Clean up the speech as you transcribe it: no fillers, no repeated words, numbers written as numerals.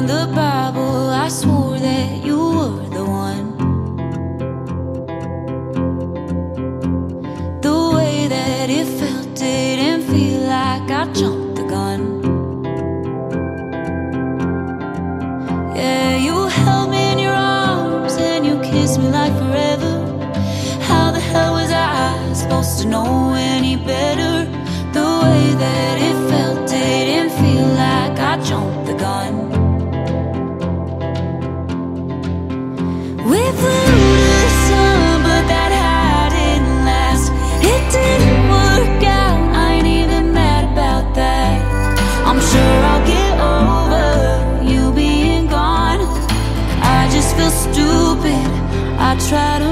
on the Bible, I swore that you were the one. The way that it felt didn't feel like I jumped the gun. Yeah, you held me in your arms and you kissed me like forever. How the hell was I supposed to know any better? The way that it felt didn't feel like I jumped the gun. We flew to the sun, but that high didn't last. It didn't work out, I ain't even mad about that. I'm sure I'll get over you being gone. I just feel stupid, I try to